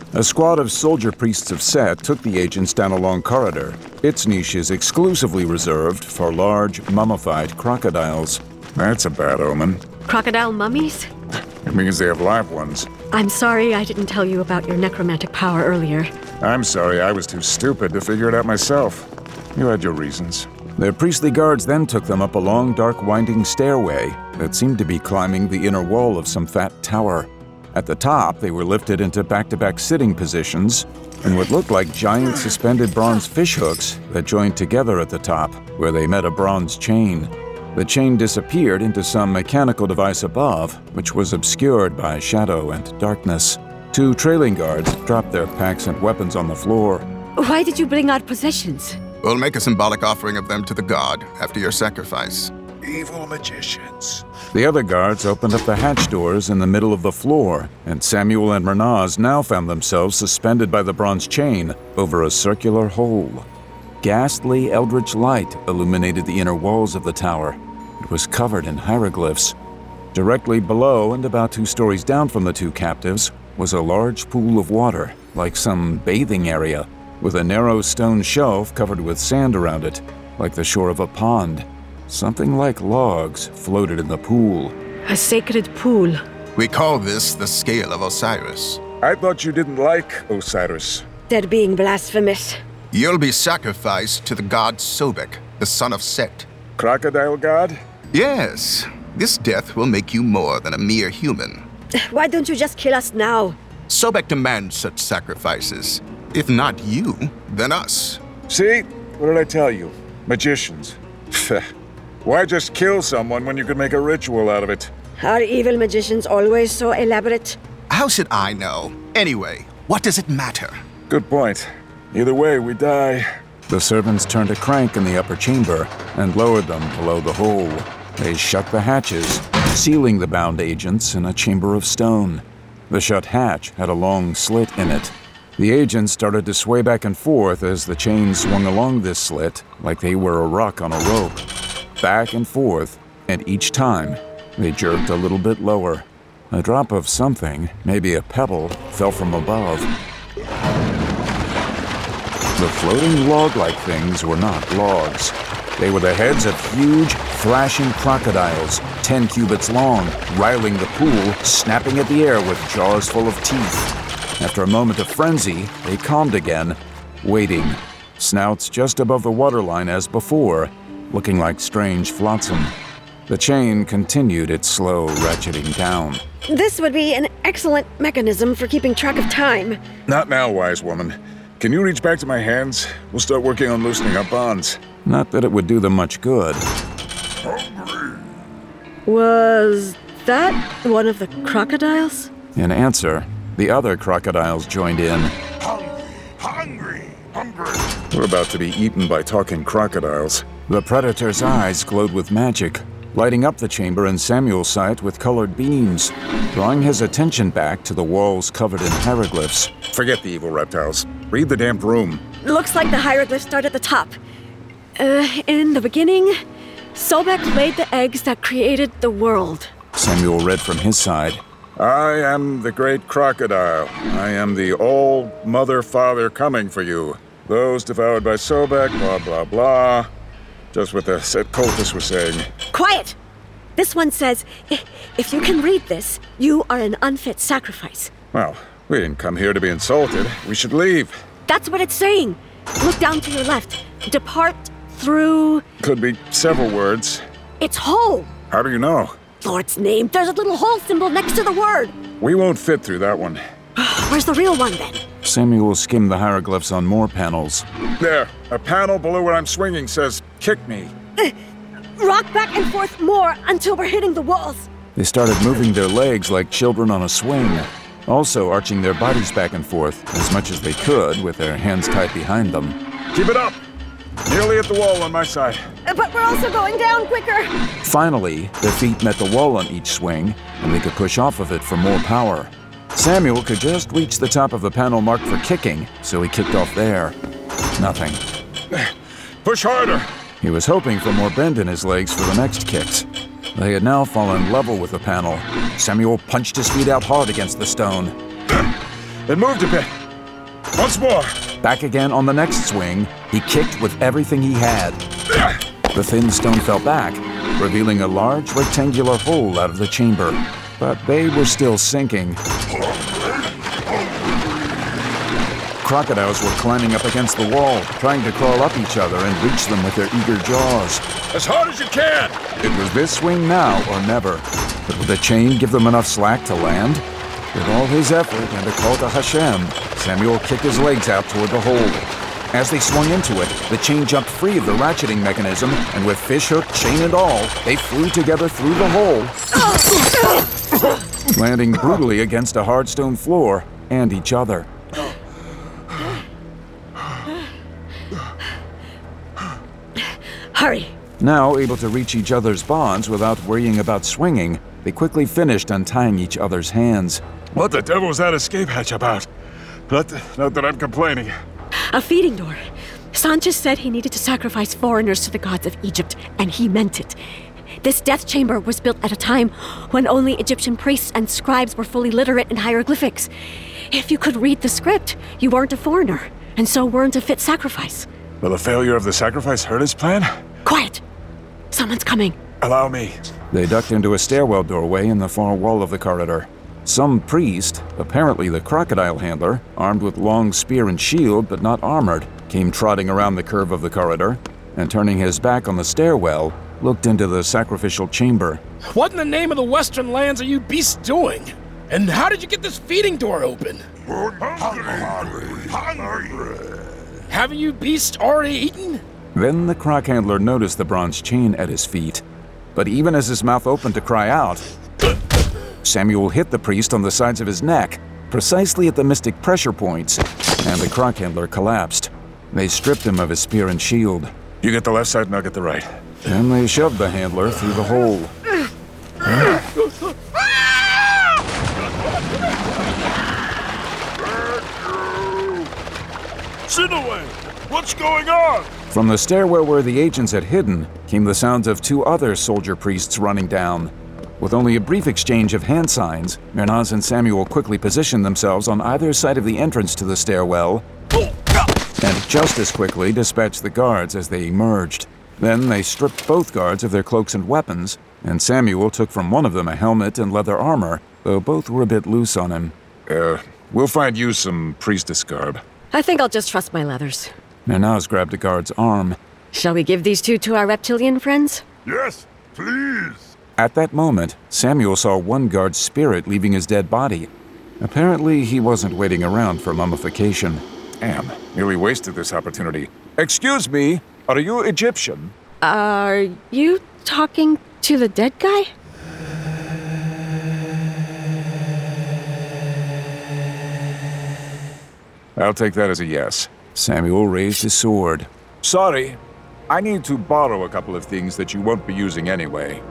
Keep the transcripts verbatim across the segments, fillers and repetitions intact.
A squad of soldier priests of Set took the agents down a long corridor. Its niche is exclusively reserved for large, mummified crocodiles. That's a bad omen. Crocodile mummies? It means they have live ones. I'm sorry I didn't tell you about your necromantic power earlier. I'm sorry I was too stupid to figure it out myself. You had your reasons. Their priestly guards then took them up a long, dark, winding stairway that seemed to be climbing the inner wall of some fat tower. At the top, they were lifted into back-to-back sitting positions in what looked like giant suspended bronze fishhooks that joined together at the top, where they met a bronze chain. The chain disappeared into some mechanical device above, which was obscured by shadow and darkness. Two trailing guards dropped their packs and weapons on the floor. Why did you bring our possessions? We'll make a symbolic offering of them to the god after your sacrifice. Evil magicians. The other guards opened up the hatch doors in the middle of the floor, and Samuel and Mernaz now found themselves suspended by the bronze chain over a circular hole. Ghastly eldritch light illuminated the inner walls of the tower. It was covered in hieroglyphs. Directly below and about two stories down from the two captives was a large pool of water, like some bathing area, with a narrow stone shelf covered with sand around it, like the shore of a pond. Something like logs floated in the pool. A sacred pool. We call this the Scale of Osiris. I thought you didn't like Osiris. They're being blasphemous. You'll be sacrificed to the god Sobek, the son of Set. Crocodile god? Yes, this death will make you more than a mere human. Why don't you just kill us now? Sobek demands such sacrifices. If not you, then us. See? What did I tell you? Magicians. Why just kill someone when you could make a ritual out of it? Are evil magicians always so elaborate? How should I know? Anyway, what does it matter? Good point. Either way, we die. The servants turned a crank in the upper chamber and lowered them below the hole. They shut the hatches, sealing the bound agents in a chamber of stone. The shut hatch had a long slit in it. The agents started to sway back and forth as the chain swung along this slit like they were a rock on a rope. Back and forth, and each time, they jerked a little bit lower. A drop of something, maybe a pebble, fell from above. The floating log-like things were not logs. They were the heads of huge, flashing crocodiles, ten cubits long, riling the pool, snapping at the air with jaws full of teeth. After a moment of frenzy, they calmed again, waiting, snouts just above the waterline as before, looking like strange flotsam. The chain continued its slow ratcheting down. This would be an excellent mechanism for keeping track of time. Not now, wise woman. Can you reach back to my hands? We'll start working on loosening up bonds. Not that it would do them much good. Was that one of the crocodiles? In answer, the other crocodiles joined in. Hungry, hungry, hungry. We're about to be eaten by talking crocodiles. The predator's eyes glowed with magic, lighting up the chamber in Samuel's sight with colored beams, drawing his attention back to the walls covered in hieroglyphs. Forget the evil reptiles. Read the damned room. Looks like the hieroglyphs start at the top. Uh, in the beginning, Sobek laid the eggs that created the world. Samuel read from his side. I am the great crocodile. I am the old mother-father coming for you. Those devoured by Sobek, blah, blah, blah. Just what the Set cultists were saying. Quiet! This one says, if you can read this, you are an unfit sacrifice. Well, we didn't come here to be insulted. We should leave. That's what it's saying. Look down to your left. Depart through... Could be several words. It's hole. How do you know? Lord's name, there's a little hole symbol next to the word. We won't fit through that one. Where's the real one, then? Samuel skimmed the hieroglyphs on more panels. There, a panel below where I'm swinging says, kick me. Uh, rock back and forth more until we're hitting the walls. They started moving their legs like children on a swing, also arching their bodies back and forth as much as they could with their hands tied behind them. Keep it up! Nearly at the wall on my side. Uh, but we're also going down quicker. Finally, their feet met the wall on each swing, and they could push off of it for more power. Samuel could just reach the top of the panel marked for kicking, so he kicked off there. Nothing. Push harder! He was hoping for more bend in his legs for the next kicks. They had now fallen level with the panel. Samuel punched his feet out hard against the stone. It moved a bit. Once more. Back again on the next swing, he kicked with everything he had. The thin stone fell back, revealing a large rectangular hole out of the chamber. But they were still sinking. Crocodiles were climbing up against the wall, trying to crawl up each other and reach them with their eager jaws. As hard as you can! It was this swing now or never. But would the chain give them enough slack to land? With all his effort and a call to Hashem, Samuel kicked his legs out toward the hole. As they swung into it, the chain jumped free of the ratcheting mechanism, and with fishhook, chain and all, they flew together through the hole, landing brutally against a hard stone floor and each other. Hurry! Now able to reach each other's bonds without worrying about swinging, they quickly finished untying each other's hands. What the devil was that escape hatch about? Not, not that I'm complaining. A feeding door. Sanchez said he needed to sacrifice foreigners to the gods of Egypt, and he meant it. This death chamber was built at a time when only Egyptian priests and scribes were fully literate in hieroglyphics. If you could read the script, you weren't a foreigner, and so weren't a fit sacrifice. Will the failure of the sacrifice hurt his plan? Quiet! Someone's coming. Allow me. They ducked into a stairwell doorway in the far wall of the corridor. Some priest, apparently the crocodile handler, armed with long spear and shield but not armored, came trotting around the curve of the corridor, and turning his back on the stairwell, looked into the sacrificial chamber. What in the name of the Western lands are you beasts doing? And how did you get this feeding door open? Haven't you beasts already eaten? Then the croc handler noticed the bronze chain at his feet. But even as his mouth opened to cry out, Samuel hit the priest on the sides of his neck, precisely at the mystic pressure points, and the croc handler collapsed. They stripped him of his spear and shield. You get the left side and I'll get the right. Then they shoved the handler through the hole. Huh? Sinaway! What's going on? From the stairwell where the agents had hidden came the sounds of two other soldier priests running down. With only a brief exchange of hand signs, Mernaz and Samuel quickly positioned themselves on either side of the entrance to the stairwell, and just as quickly dispatched the guards as they emerged. Then they stripped both guards of their cloaks and weapons, and Samuel took from one of them a helmet and leather armor, though both were a bit loose on him. Uh, we'll find you some priestess garb. I think I'll just trust my leathers. Mernaz grabbed a guard's arm. Shall we give these two to our reptilian friends? Yes, please. At that moment, Samuel saw one guard's spirit leaving his dead body. Apparently, he wasn't waiting around for mummification. Damn, nearly wasted this opportunity. Excuse me, are you Egyptian? Are you talking to the dead guy? I'll take that as a yes. Samuel raised his sword. Sorry, I need to borrow a couple of things that you won't be using anyway.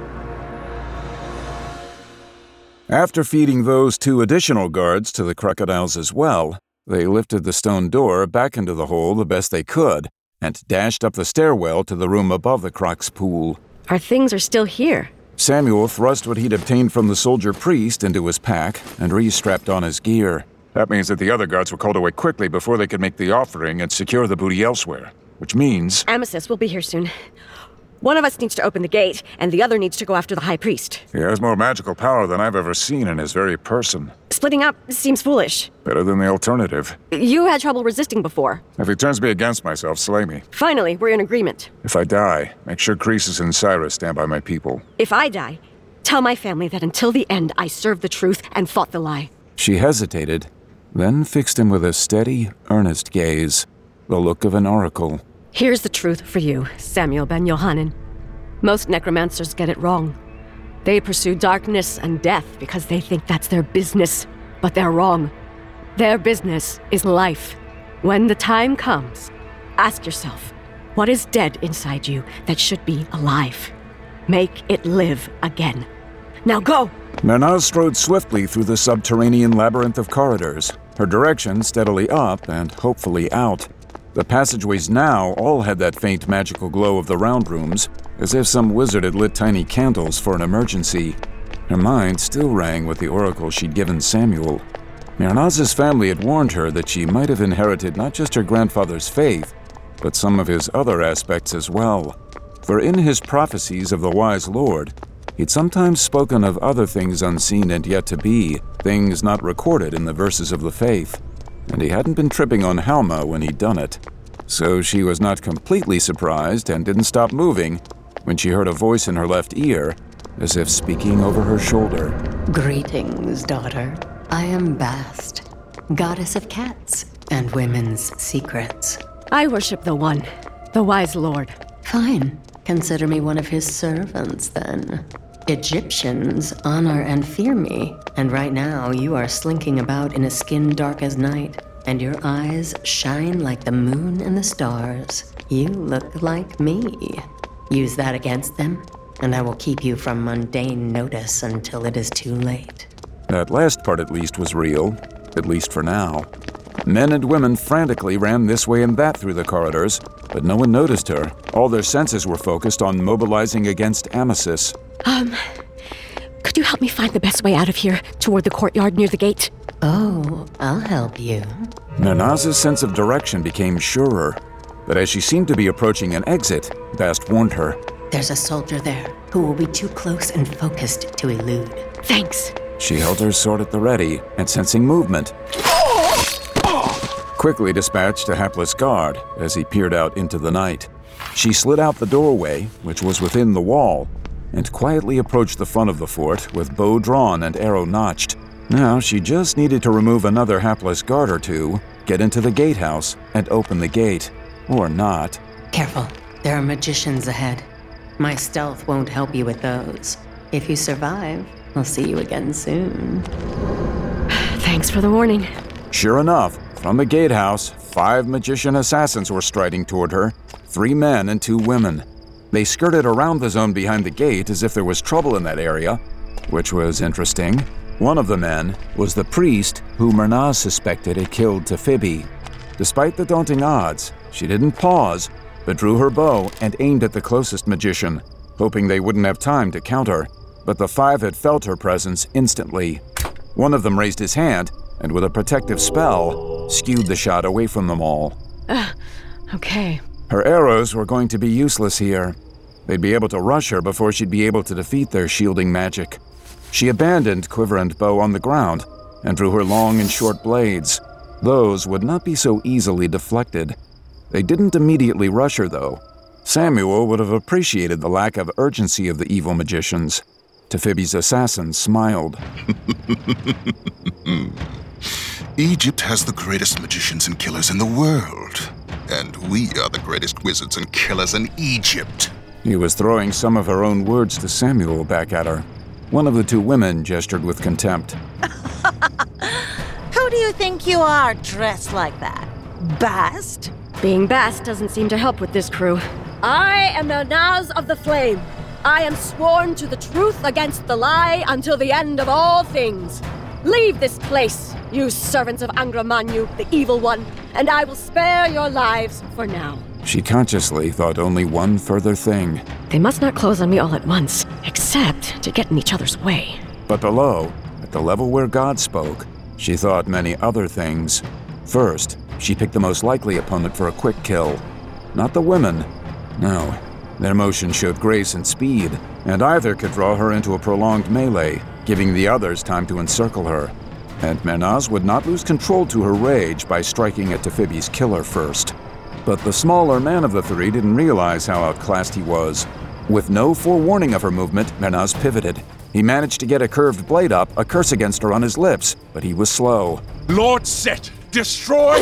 After feeding those two additional guards to the crocodiles as well, they lifted the stone door back into the hole the best they could and dashed up the stairwell to the room above the croc's pool. Our things are still here. Samuel thrust what he'd obtained from the soldier priest into his pack and re-strapped on his gear. That means that the other guards were called away quickly before they could make the offering and secure the booty elsewhere. Which means... Amethyst will be here soon. One of us needs to open the gate, and the other needs to go after the High Priest. He has more magical power than I've ever seen in his very person. Splitting up seems foolish. Better than the alternative. You had trouble resisting before. If he turns me against myself, slay me. Finally, we're in agreement. If I die, make sure Croesus and Cyrus stand by my people. If I die, tell my family that until the end I served the truth and fought the lie. She hesitated, then fixed him with a steady, earnest gaze, the look of an oracle. Here's the truth for you, Samuel ben Yohanan. Most necromancers get it wrong. They pursue darkness and death because they think that's their business, but they're wrong. Their business is life. When the time comes, ask yourself, what is dead inside you that should be alive? Make it live again. Now go! Mernaz strode swiftly through the subterranean labyrinth of corridors, her direction steadily up and hopefully out. The passageways now all had that faint magical glow of the round rooms, as if some wizard had lit tiny candles for an emergency. Her mind still rang with the oracle she'd given Samuel. Myrnaz's family had warned her that she might have inherited not just her grandfather's faith, but some of his other aspects as well. For in his prophecies of the wise Lord, he'd sometimes spoken of other things unseen and yet to be, things not recorded in the verses of the faith, and he hadn't been tripping on Halma when he'd done it. So she was not completely surprised and didn't stop moving when she heard a voice in her left ear, as if speaking over her shoulder. Greetings, daughter. I am Bast, goddess of cats and women's secrets. I worship the One, the wise Lord. Fine. Consider me one of his servants, then. Egyptians honor and fear me, and right now you are slinking about in a skin dark as night, and your eyes shine like the moon and the stars. You look like me. Use that against them, and I will keep you from mundane notice until it is too late. That last part at least was real, at least for now. Men and women frantically ran this way and that through the corridors, but no one noticed her. All their senses were focused on mobilizing against Amasis. Um, could you help me find the best way out of here, toward the courtyard near the gate? Oh, I'll help you. Myrnaz's sense of direction became surer, but as she seemed to be approaching an exit, Bast warned her. There's a soldier there who will be too close and focused to elude. Thanks. She held her sword at the ready, and sensing movement, quickly dispatched a hapless guard as he peered out into the night. She slid out the doorway, which was within the wall, and quietly approached the front of the fort with bow drawn and arrow notched. Now she just needed to remove another hapless guard or two, get into the gatehouse, and open the gate. Or not. Careful, there are magicians ahead. My stealth won't help you with those. If you survive, I'll see you again soon. Thanks for the warning. Sure enough, from the gatehouse, five magician assassins were striding toward her, three men and two women. They skirted around the zone behind the gate as if there was trouble in that area, which was interesting. One of the men was the priest who Myrnaz suspected had killed Tephibi. Despite the daunting odds, she didn't pause, but drew her bow and aimed at the closest magician, hoping they wouldn't have time to counter. But the five had felt her presence instantly. One of them raised his hand, and with a protective spell, skewed the shot away from them all. Uh, okay. Her arrows were going to be useless here. They'd be able to rush her before she'd be able to defeat their shielding magic. She abandoned quiver and bow on the ground, and drew her long and short blades. Those would not be so easily deflected. They didn't immediately rush her, though. Samuel would have appreciated the lack of urgency of the evil magicians. Tephibi's assassin smiled. Egypt has the greatest magicians and killers in the world. And we are the greatest wizards and killers in Egypt. He was throwing some of her own words to Samuel back at her. One of the two women gestured with contempt. Who do you think you are, dressed like that? Bast? Being Bast doesn't seem to help with this crew. I am Myrnaz of the Flame. I am sworn to the truth against the lie until the end of all things. Leave this place, you servants of Angra Mainyu, the evil one, and I will spare your lives for now. She consciously thought only one further thing. They must not close on me all at once, except to get in each other's way. But below, at the level where God spoke, she thought many other things. First, she picked the most likely opponent for a quick kill. Not the women. No. Their motion showed grace and speed, and either could draw her into a prolonged melee, giving the others time to encircle her. And Myrnaz would not lose control to her rage by striking at Tephibi's killer first. But the smaller man of the three didn't realize how outclassed he was. With no forewarning of her movement, Myrnaz pivoted. He managed to get a curved blade up, a curse against her on his lips, but he was slow. Lord Set, destroy!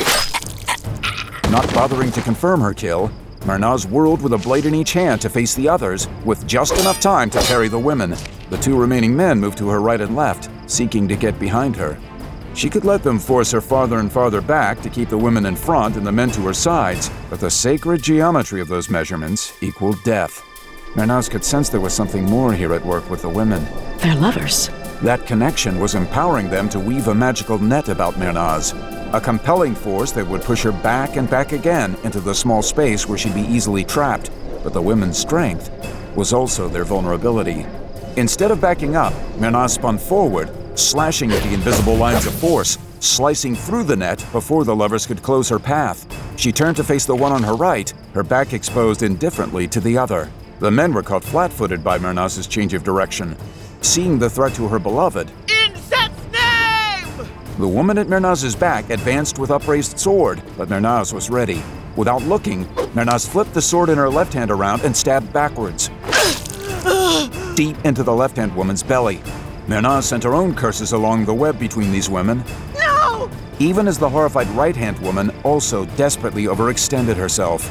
Not bothering to confirm her kill, Myrnaz whirled with a blade in each hand to face the others, with just enough time to parry the women. The two remaining men moved to her right and left, seeking to get behind her. She could let them force her farther and farther back to keep the women in front and the men to her sides, but the sacred geometry of those measurements equaled death. Myrnaz could sense there was something more here at work with the women. They're lovers. That connection was empowering them to weave a magical net about Myrnaz, a compelling force that would push her back and back again into the small space where she'd be easily trapped. But the women's strength was also their vulnerability. Instead of backing up, Myrnaz spun forward, slashing at the invisible lines of force, slicing through the net before the lovers could close her path. She turned to face the one on her right, her back exposed indifferently to the other. The men were caught flat-footed by Myrna's change of direction. Seeing the threat to her beloved, in Set's name! The woman at Myrna's back advanced with upraised sword, but Myrnaz was ready. Without looking, Myrnaz flipped the sword in her left hand around and stabbed backwards, deep into the left-hand woman's belly. Myrnaz sent her own curses along the web between these women, No! even as the horrified right-hand woman also desperately overextended herself.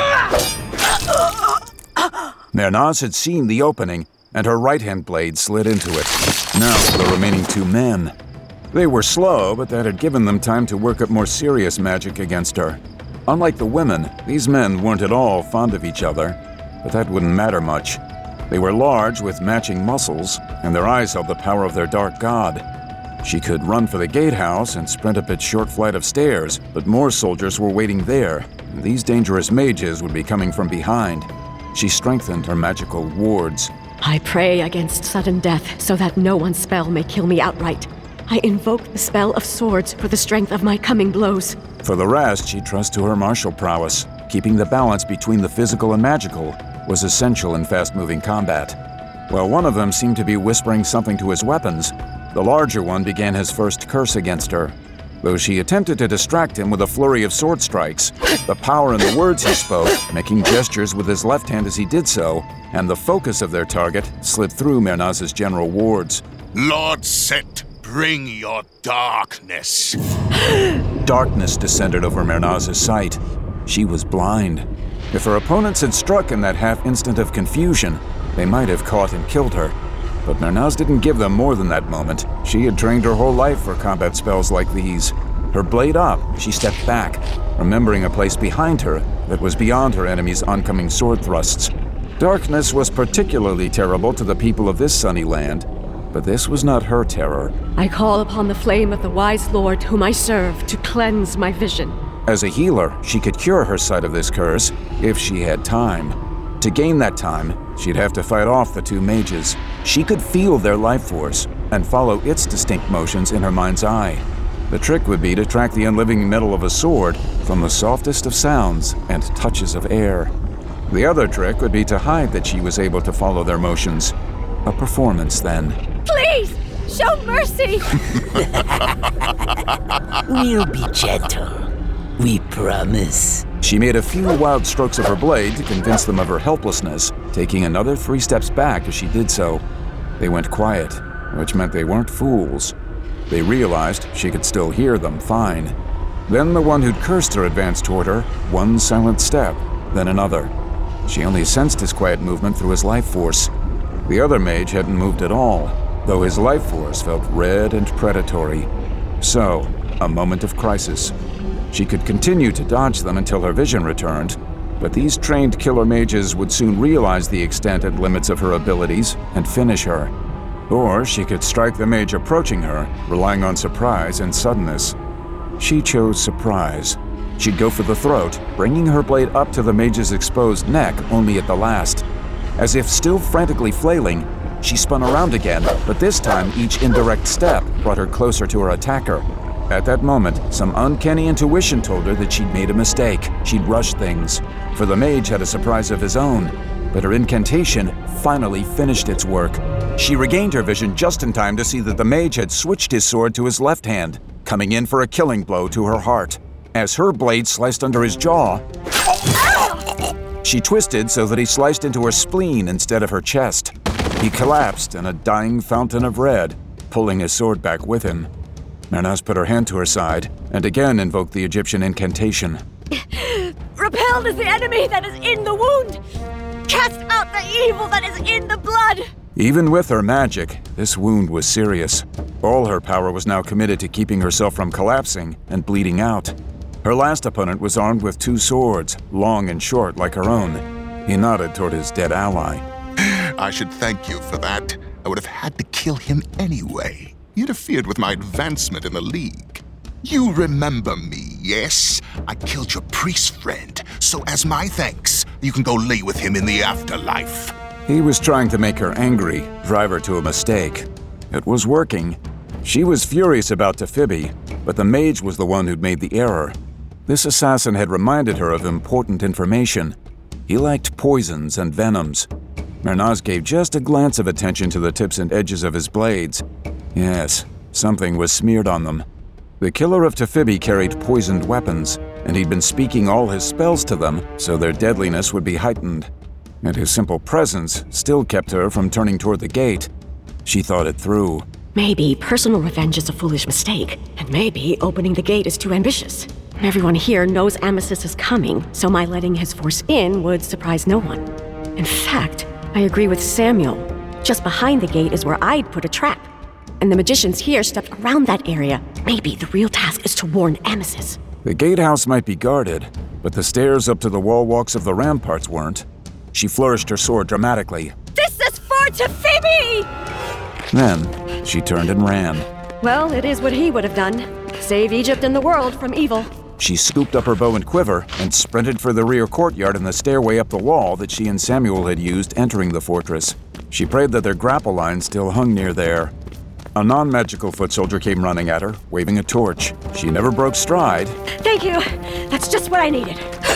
Myrnaz had seen the opening, and her right-hand blade slid into it. Now for the remaining two men. They were slow, but that had given them time to work up more serious magic against her. Unlike the women, these men weren't at all fond of each other, but that wouldn't matter much. They were large with matching muscles, and their eyes held the power of their dark god. She could run for the gatehouse and sprint up its short flight of stairs, but more soldiers were waiting there, and these dangerous mages would be coming from behind. She strengthened her magical wards. I pray against sudden death so that no one's spell may kill me outright. I invoke the spell of swords for the strength of my coming blows. For the rest, she trusts to her martial prowess. Keeping the balance between the physical and magical was essential in fast-moving combat. While one of them seemed to be whispering something to his weapons, the larger one began his first curse against her. Though she attempted to distract him with a flurry of sword strikes, the power in the words he spoke, making gestures with his left hand as he did so, and the focus of their target slid through Myrnaz's general wards. Lord Set, bring your darkness. Darkness descended over Myrnaz's sight. She was blind. If her opponents had struck in that half-instant of confusion, they might have caught and killed her. But Myrnaz didn't give them more than that moment. She had trained her whole life for combat spells like these. Her blade up, she stepped back, remembering a place behind her that was beyond her enemy's oncoming sword thrusts. Darkness was particularly terrible to the people of this sunny land, but this was not her terror. I call upon the flame of the wise lord whom I serve to cleanse my vision. As a healer, she could cure her sight of this curse if she had time. To gain that time, she'd have to fight off the two mages. She could feel their life force and follow its distinct motions in her mind's eye. The trick would be to track the unliving metal of a sword from the softest of sounds and touches of air. The other trick would be to hide that she was able to follow their motions. A performance, then. Please, show mercy! We'll be gentle. We promise. She made a few wild strokes of her blade to convince them of her helplessness, taking another three steps back as she did so. They went quiet, which meant they weren't fools. They realized she could still hear them fine. Then the one who'd cursed her advanced toward her, one silent step, then another. She only sensed his quiet movement through his life force. The other mage hadn't moved at all, though his life force felt red and predatory. So, a moment of crisis. She could continue to dodge them until her vision returned, but these trained killer mages would soon realize the extent and limits of her abilities and finish her. Or she could strike the mage approaching her, relying on surprise and suddenness. She chose surprise. She'd go for the throat, bringing her blade up to the mage's exposed neck only at the last. As if still frantically flailing, she spun around again, but this time each indirect step brought her closer to her attacker. At that moment, some uncanny intuition told her that she'd made a mistake. She'd rushed things. For the mage had a surprise of his own, but her incantation finally finished its work. She regained her vision just in time to see that the mage had switched his sword to his left hand, coming in for a killing blow to her heart. As her blade sliced under his jaw, she twisted so that he sliced into her spleen instead of her chest. He collapsed in a dying fountain of red, pulling his sword back with him. Myrnaz put her hand to her side and again invoked the Egyptian incantation. Repelled is the enemy that is in the wound! Cast out the evil that is in the blood! Even with her magic, this wound was serious. All her power was now committed to keeping herself from collapsing and bleeding out. Her last opponent was armed with two swords, long and short like her own. He nodded toward his dead ally. I should thank you for that. I would have had to kill him anyway. He interfered with my advancement in the League. You remember me, yes? I killed your priest friend, so as my thanks, you can go lay with him in the afterlife. He was trying to make her angry, drive her to a mistake. It was working. She was furious about Tephibi, but the mage was the one who'd made the error. This assassin had reminded her of important information. He liked poisons and venoms. Mernaz gave just a glance of attention to the tips and edges of his blades. Yes, something was smeared on them. The killer of Tephibi carried poisoned weapons, and he'd been speaking all his spells to them, so their deadliness would be heightened. And his simple presence still kept her from turning toward the gate. She thought it through. Maybe personal revenge is a foolish mistake, and maybe opening the gate is too ambitious. Everyone here knows Amasis is coming, so my letting his force in would surprise no one. In fact, I agree with Samuel. Just behind the gate is where I'd put a trap. And the magicians here stepped around that area. Maybe the real task is to warn Amasis. The gatehouse might be guarded, but the stairs up to the wall walks of the ramparts weren't. She flourished her sword dramatically. This is for Tephibi! Then, she turned and ran. Well, it is what he would have done. Save Egypt and the world from evil. She scooped up her bow and quiver and sprinted for the rear courtyard and the stairway up the wall that she and Samuel had used entering the fortress. She prayed that their grapple line still hung near there. A non-magical foot soldier came running at her, waving a torch. She never broke stride. Thank you. That's just what I needed.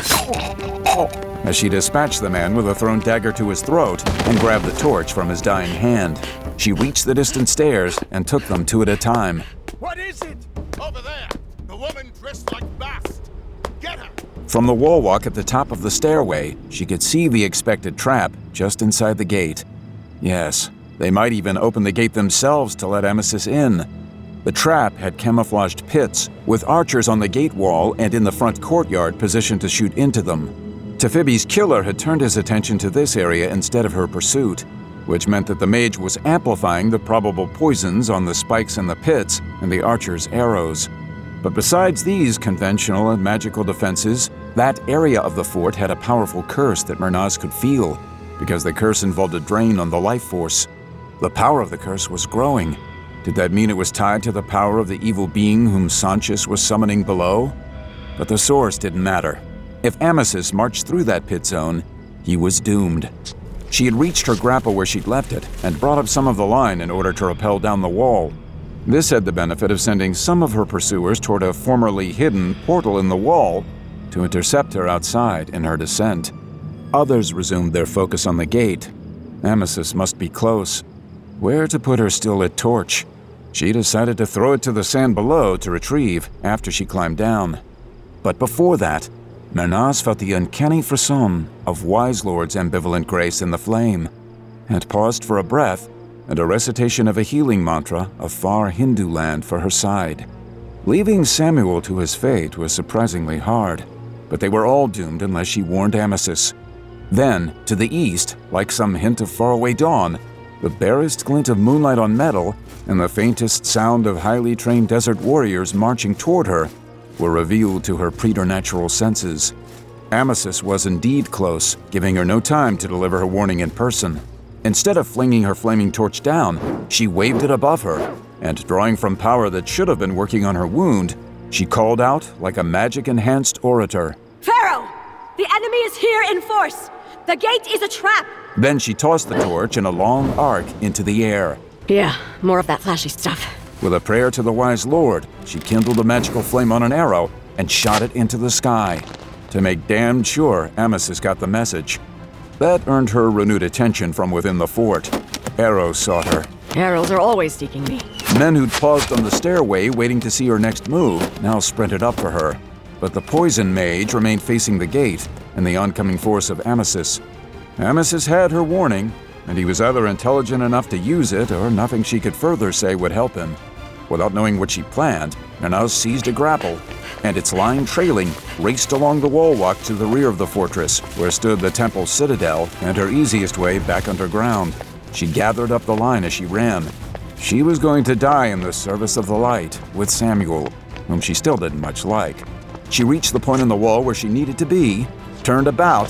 As she dispatched the man with a thrown dagger to his throat and grabbed the torch from his dying hand. She reached the distant stairs and took them two at a time. What is it? Over there! The woman dressed like Bast! Get her! From the wall walk at the top of the stairway, she could see the expected trap just inside the gate. Yes, they might even open the gate themselves to let Amasis in. The trap had camouflaged pits, with archers on the gate wall and in the front courtyard positioned to shoot into them. Tephibi's killer had turned his attention to this area instead of her pursuit, which meant that the mage was amplifying the probable poisons on the spikes in the pits and the archer's arrows. But besides these conventional and magical defenses, that area of the fort had a powerful curse that Mernaz could feel, because the curse involved a drain on the life force. The power of the curse was growing. Did that mean it was tied to the power of the evil being whom Sanchez was summoning below? But the source didn't matter. If Amasis marched through that pit zone, he was doomed. She had reached her grapple where she'd left it and brought up some of the line in order to rappel down the wall. This had the benefit of sending some of her pursuers toward a formerly hidden portal in the wall to intercept her outside in her descent. Others resumed their focus on the gate. Amasis must be close. Where to put her still-lit torch? She decided to throw it to the sand below to retrieve after she climbed down. But before that, Mernaz felt the uncanny frisson of Wise Lord's ambivalent grace in the flame, and paused for a breath and a recitation of a healing mantra of far Hindu land for her side. Leaving Samuel to his fate was surprisingly hard, but they were all doomed unless she warned Amasis. Then, to the east, like some hint of faraway dawn, the barest glint of moonlight on metal and the faintest sound of highly trained desert warriors marching toward her were revealed to her preternatural senses. Amasis was indeed close, giving her no time to deliver her warning in person. Instead of flinging her flaming torch down, she waved it above her, and drawing from power that should have been working on her wound, she called out like a magic-enhanced orator. Pharaoh! The enemy is here in force! The gate is a trap! Then she tossed the torch in a long arc into the air. Yeah, more of that flashy stuff. With a prayer to the Wise Lord, she kindled a magical flame on an arrow and shot it into the sky, to make damned sure Amasis got the message. That earned her renewed attention from within the fort. Arrows sought her. Arrows are always seeking me. Men who'd paused on the stairway waiting to see her next move now sprinted up for her. But the poison mage remained facing the gate and the oncoming force of Amasis. Amasis had her warning, and he was either intelligent enough to use it or nothing she could further say would help him. Without knowing what she planned, Mernaz seized a grapple, and its line trailing, raced along the wall walk to the rear of the fortress, where stood the temple citadel and her easiest way back underground. She gathered up the line as she ran. She was going to die in the service of the light with Samuel, whom she still didn't much like. She reached the point in the wall where she needed to be, turned about,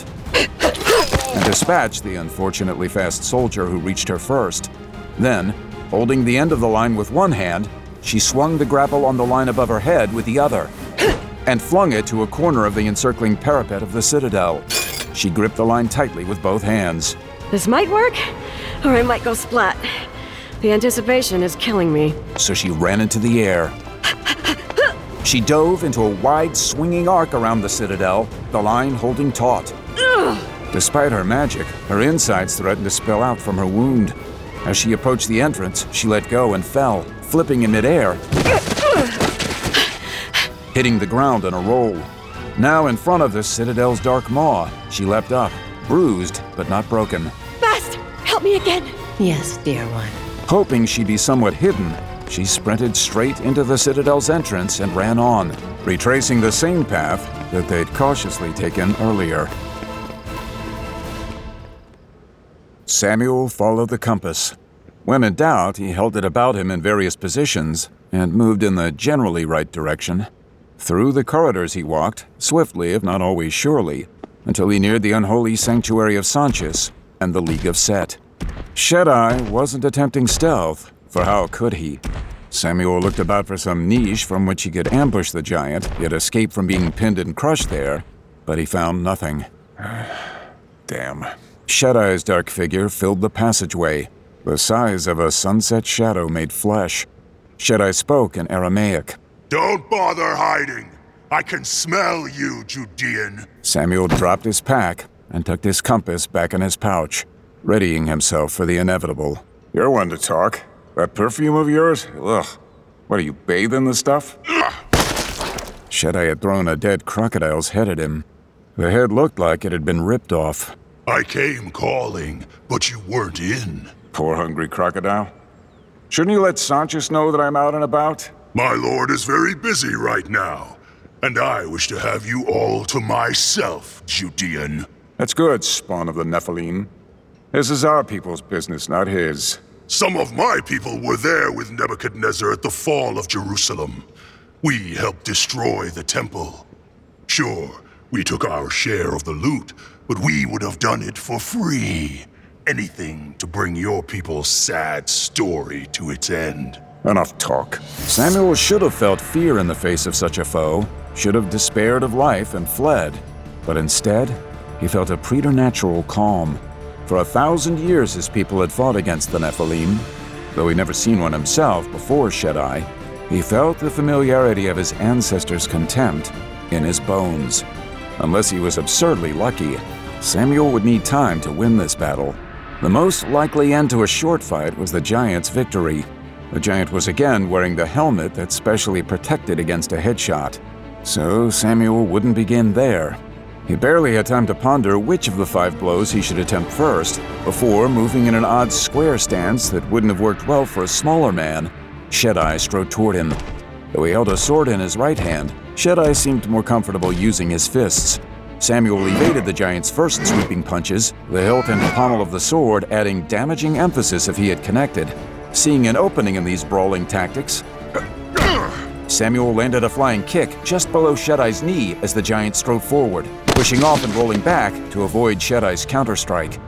and dispatched the unfortunately fast soldier who reached her first. Then, holding the end of the line with one hand, she swung the grapple on the line above her head with the other, and flung it to a corner of the encircling parapet of the citadel. She gripped the line tightly with both hands. This might work, or it might go splat. The anticipation is killing me. So she ran into the air. She dove into a wide, swinging arc around the citadel, the line holding taut. Ugh. Despite her magic, her insides threatened to spill out from her wound. As she approached the entrance, she let go and fell, flipping in midair, hitting the ground on a roll. Now in front of the citadel's dark maw, she leapt up, bruised but not broken. Fast! Help me again! Yes, dear one. Hoping she'd be somewhat hidden, she sprinted straight into the citadel's entrance and ran on, retracing the same path that they'd cautiously taken earlier. Samuel followed the compass. When in doubt, he held it about him in various positions and moved in the generally right direction. Through the corridors he walked, swiftly if not always surely, until he neared the unholy sanctuary of Sanchez and the League of Set. Shedai wasn't attempting stealth, for how could he? Samuel looked about for some niche from which he could ambush the giant, yet escape from being pinned and crushed there, but he found nothing. Damn. Shedai's dark figure filled the passageway, the size of a sunset shadow made flesh. Shedai spoke in Aramaic. Don't bother hiding. I can smell you, Judean. Samuel dropped his pack and tucked his compass back in his pouch, readying himself for the inevitable. You're one to talk. That perfume of yours? Ugh. What, do you bathe in the stuff? Ugh. Shedai had thrown a dead crocodile's head at him. The head looked like it had been ripped off. I came calling, but you weren't in. Poor hungry crocodile. Shouldn't you let Sanchez know that I'm out and about? My lord is very busy right now, and I wish to have you all to myself, Judean. That's good, spawn of the Nephilim. This is our people's business, not his. Some of my people were there with Nebuchadnezzar at the fall of Jerusalem. We helped destroy the temple. Sure, we took our share of the loot, but we would have done it for free. Anything to bring your people's sad story to its end. Enough talk. Samuel should have felt fear in the face of such a foe, should have despaired of life and fled. But instead, he felt a preternatural calm. For a thousand years his people had fought against the Nephilim. Though he'd never seen one himself before Shedai, he felt the familiarity of his ancestors' contempt in his bones. Unless he was absurdly lucky, Samuel would need time to win this battle. The most likely end to a short fight was the giant's victory. The giant was again wearing the helmet that specially protected against a headshot. So Samuel wouldn't begin there. He barely had time to ponder which of the five blows he should attempt first, before moving in an odd square stance that wouldn't have worked well for a smaller man. Shedai strode toward him. Though he held a sword in his right hand, Shedai seemed more comfortable using his fists. Samuel evaded the giant's first sweeping punches, the hilt and pommel of the sword adding damaging emphasis if he had connected. Seeing an opening in these brawling tactics, Samuel landed a flying kick just below Shedai's knee as the giant strode forward, pushing off and rolling back to avoid Shedai's counterstrike.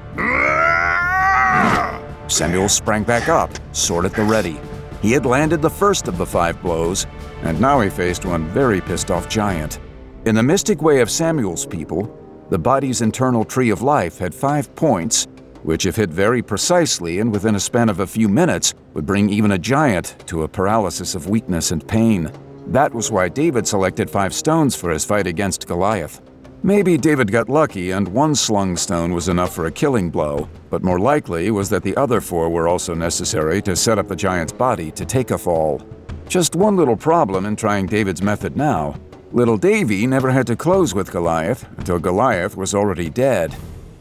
Samuel sprang back up, sword at the ready. He had landed the first of the five blows, and now he faced one very pissed-off giant. In the mystic way of Samuel's people, the body's internal tree of life had five points, which if hit very precisely and within a span of a few minutes, would bring even a giant to a paralysis of weakness and pain. That was why David selected five stones for his fight against Goliath. Maybe David got lucky and one slung stone was enough for a killing blow, but more likely was that the other four were also necessary to set up the giant's body to take a fall. Just one little problem in trying David's method now. Little Davy never had to close with Goliath until Goliath was already dead.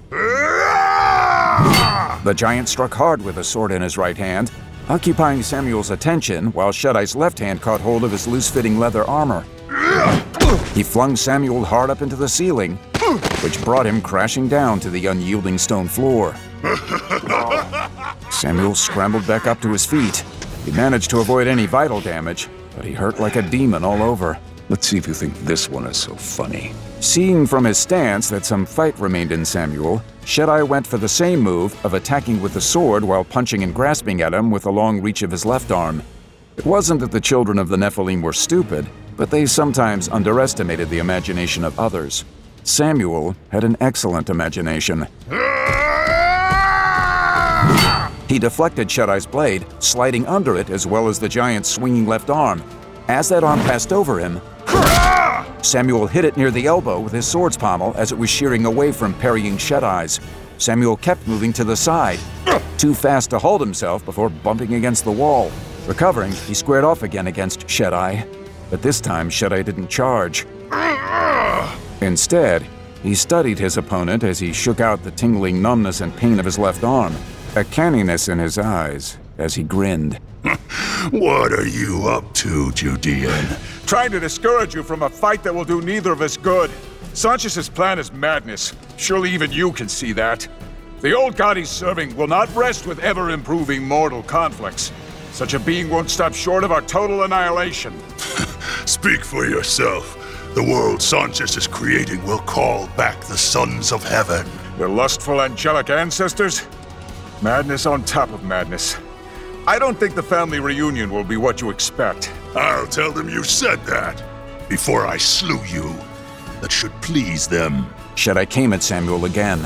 The giant struck hard with a sword in his right hand, occupying Samuel's attention while Shedai's left hand caught hold of his loose-fitting leather armor. He flung Samuel hard up into the ceiling, which brought him crashing down to the unyielding stone floor. Samuel scrambled back up to his feet. He managed to avoid any vital damage, but he hurt like a demon all over. Let's see if you think this one is so funny. Seeing from his stance that some fight remained in Samuel, Shedai went for the same move of attacking with the sword while punching and grasping at him with the long reach of his left arm. It wasn't that the children of the Nephilim were stupid, but they sometimes underestimated the imagination of others. Samuel had an excellent imagination. He deflected Shedai's blade, sliding under it as well as the giant's swinging left arm. As that arm passed over him, Samuel hit it near the elbow with his sword's pommel as it was shearing away from parrying Shut-Eyes. Samuel kept moving to the side, too fast to hold himself before bumping against the wall. Recovering, he squared off again against Shut-Eye, but this time Shut-Eye didn't charge. Instead, he studied his opponent as he shook out the tingling numbness and pain of his left arm, a canniness in his eyes as he grinned. What are you up to, Judean? Trying to discourage you from a fight that will do neither of us good. Sanchez's plan is madness. Surely even you can see that. The old god he's serving will not rest with ever-improving mortal conflicts. Such a being won't stop short of our total annihilation. Speak for yourself. The world Sanchez is creating will call back the sons of heaven. The lustful angelic ancestors? Madness on top of madness. I don't think the family reunion will be what you expect. I'll tell them you said that before I slew you. That should please them. Shut-Eye came at Samuel again.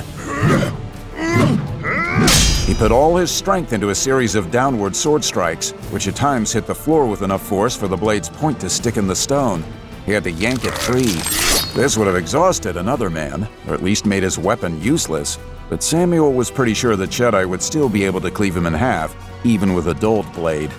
He put all his strength into a series of downward sword strikes, which at times hit the floor with enough force for the blade's point to stick in the stone. He had to yank it free. This would have exhausted another man, or at least made his weapon useless. But Samuel was pretty sure that Shut-Eye would still be able to cleave him in half, even with a dulled blade.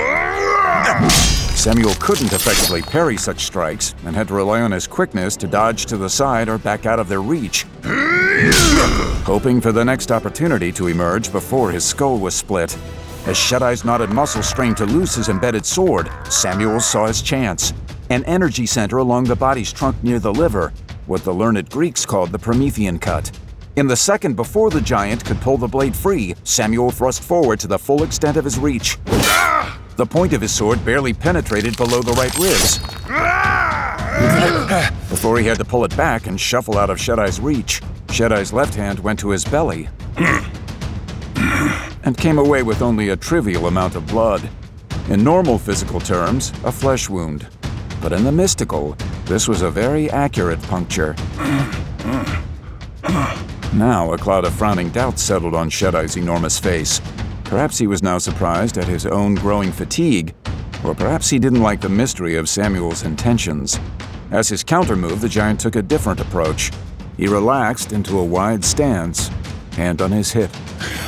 Samuel couldn't effectively parry such strikes, and had to rely on his quickness to dodge to the side or back out of their reach, hoping for the next opportunity to emerge before his skull was split. As Shut-Eye's knotted muscles strained to loose his embedded sword, Samuel saw his chance. An energy center along the body's trunk near the liver, what the learned Greeks called the Promethean cut. In the second before the giant could pull the blade free, Samuel thrust forward to the full extent of his reach. The point of his sword barely penetrated below the right ribs, before he had to pull it back and shuffle out of Shut-Eye's reach. Shut-Eye's left hand went to his belly and came away with only a trivial amount of blood. In normal physical terms, a flesh wound. But in the mystical, this was a very accurate puncture. Now, a cloud of frowning doubt settled on Shut-Eye's enormous face. Perhaps he was now surprised at his own growing fatigue, or perhaps he didn't like the mystery of Samuel's intentions. As his countermove, the giant took a different approach. He relaxed into a wide stance, hand on his hip.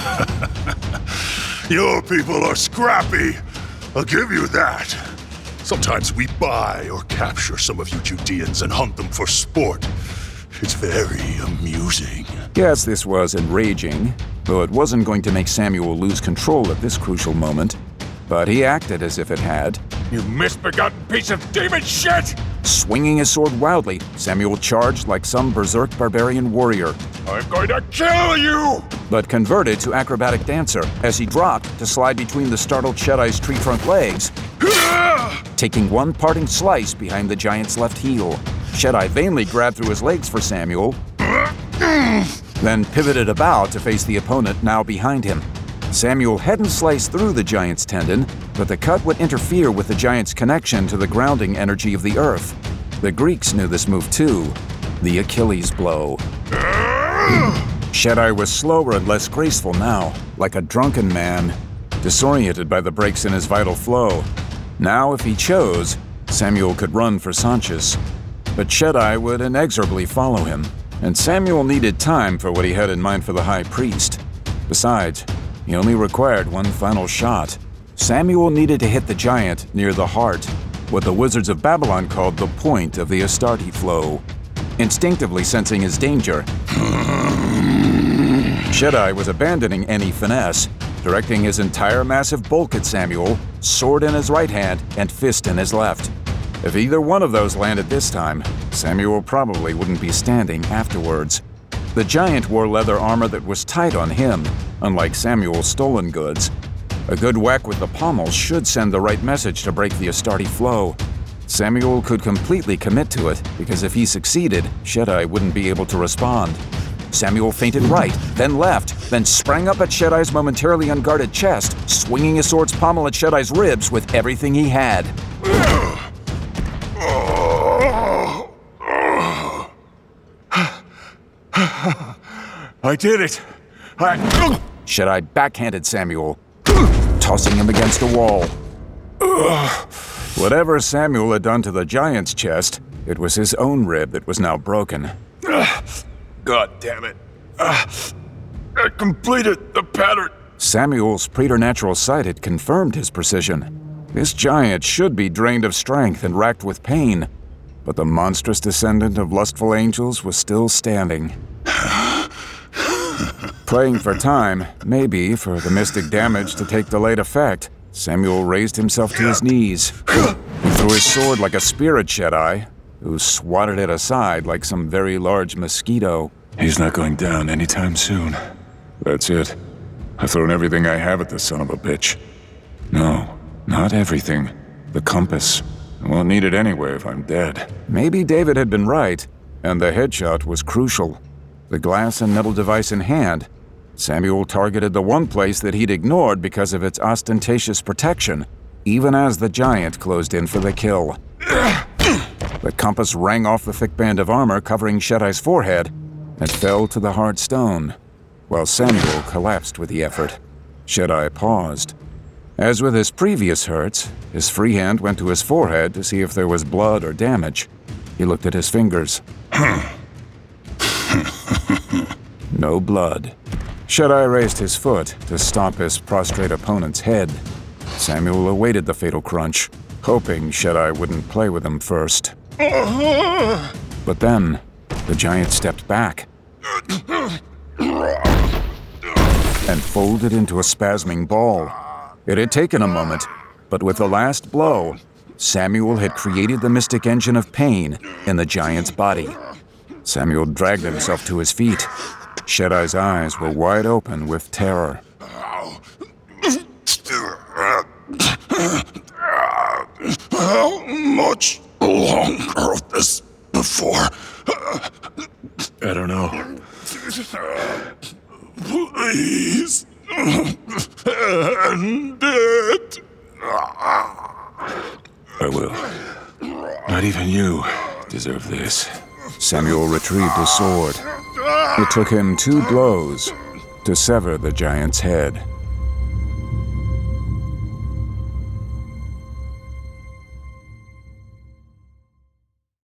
Your people are scrappy. I'll give you that. Sometimes we buy or capture some of you Judeans and hunt them for sport. It's very amusing. Yes, this was enraging, though it wasn't going to make Samuel lose control at this crucial moment. But he acted as if it had. You misbegotten piece of demon shit! Swinging his sword wildly, Samuel charged like some berserk barbarian warrior. I'm going to kill you! But converted to acrobatic dancer as he dropped to slide between the startled Shut-Eye's tree trunk legs, taking one parting slice behind the giant's left heel. Shut-Eye vainly grabbed through his legs for Samuel, then pivoted about to face the opponent now behind him. Samuel hadn't sliced through the giant's tendon, but the cut would interfere with the giant's connection to the grounding energy of the earth. The Greeks knew this move too, the Achilles blow. Shut-Eye was slower and less graceful now, like a drunken man, disoriented by the breaks in his vital flow. Now, if he chose, Samuel could run for Sanchez, but Shut-Eye would inexorably follow him, and Samuel needed time for what he had in mind for the High Priest. Besides, he only required one final shot. Samuel needed to hit the giant near the heart, what the Wizards of Babylon called the point of the Astarte flow. Instinctively sensing his danger, Shut-Eye was abandoning any finesse, directing his entire massive bulk at Samuel, sword in his right hand and fist in his left. If either one of those landed this time, Samuel probably wouldn't be standing afterwards. The giant wore leather armor that was tight on him, unlike Samuel's stolen goods. A good whack with the pommel should send the right message to break the Astarte flow. Samuel could completely commit to it, because if he succeeded, Shut-Eye wouldn't be able to respond. Samuel feinted right, then left, then sprang up at Shut-Eye's momentarily unguarded chest, swinging his sword's pommel at Shut-Eye's ribs with everything he had. I did it! I... Shut-Eye backhanded Samuel, tossing him against a wall. Whatever Samuel had done to the giant's chest, it was his own rib that was now broken. God damn it. Uh, I completed the pattern. Samuel's preternatural sight had confirmed his precision. This giant should be drained of strength and racked with pain, but the monstrous descendant of lustful angels was still standing. Praying for time, maybe for the mystic damage to take delayed effect, Samuel raised himself to his knees. He threw his sword like a spear at Shedai, who swatted it aside like some very large mosquito. He's not going down anytime soon. That's it. I've thrown everything I have at this son of a bitch. No, not everything. The compass. I won't need it anyway if I'm dead. Maybe David had been right, and the headshot was crucial. The glass and metal device in hand, Samuel targeted the one place that he'd ignored because of its ostentatious protection, even as the giant closed in for the kill. The compass rang off the thick band of armor covering Shedai's forehead and fell to the hard stone, while Samuel collapsed with the effort. Shedai paused. As with his previous hurts, his free hand went to his forehead to see if there was blood or damage. He looked at his fingers. No blood. Shedai raised his foot to stomp his prostrate opponent's head. Samuel awaited the fatal crunch, hoping Shedai wouldn't play with him first. But then, the giant stepped back and folded into a spasming ball. It had taken a moment, but with the last blow, Samuel had created the mystic engine of pain in the giant's body. Samuel dragged himself to his feet. Shedai's eyes were wide open with terror. How much longer of this before? I don't know. Please. End it. I will. Not even you deserve this. Samuel retrieved his sword. It took him two blows to sever the giant's head.